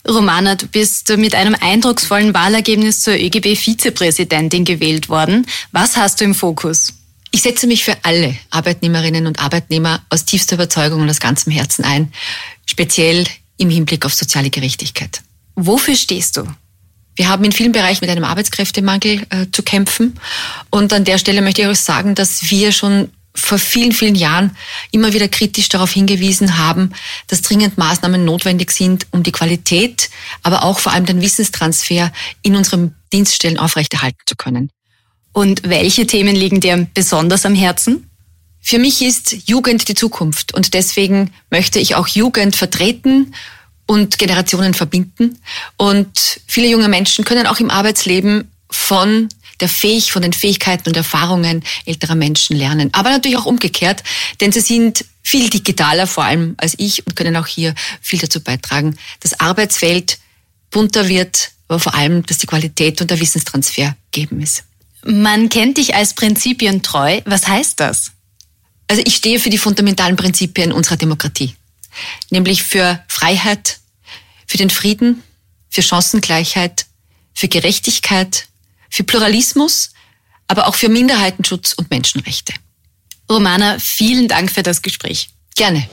Romana, du bist mit einem eindrucksvollen Wahlergebnis zur ÖGB-Vizepräsidentin gewählt worden. Was hast du im Fokus? Ich setze mich für alle Arbeitnehmerinnen und Arbeitnehmer aus tiefster Überzeugung und aus ganzem Herzen ein, speziell im Hinblick auf soziale Gerechtigkeit. Wofür stehst du? Wir haben in vielen Bereichen mit einem Arbeitskräftemangel zu kämpfen. Und an der Stelle möchte ich auch sagen, dass wir schon vor vielen, vielen Jahren immer wieder kritisch darauf hingewiesen haben, dass dringend Maßnahmen notwendig sind, um die Qualität, aber auch vor allem den Wissenstransfer in unseren Dienststellen aufrechterhalten zu können. Und welche Themen liegen dir besonders am Herzen? Für mich ist Jugend die Zukunft und deswegen möchte ich auch Jugend vertreten und Generationen verbinden. Und viele junge Menschen können auch im Arbeitsleben von den Fähigkeiten und Erfahrungen älterer Menschen lernen. Aber natürlich auch umgekehrt, denn sie sind viel digitaler vor allem als ich und können auch hier viel dazu beitragen, dass Arbeitswelt bunter wird, aber vor allem, dass die Qualität und der Wissenstransfer gegeben ist. Man kennt dich als prinzipientreu. Was heißt das? Also ich stehe für die fundamentalen Prinzipien unserer Demokratie, nämlich für Freiheit, für den Frieden, für Chancengleichheit, für Gerechtigkeit, für Pluralismus, aber auch für Minderheitenschutz und Menschenrechte. Romana, vielen Dank für das Gespräch. Gerne.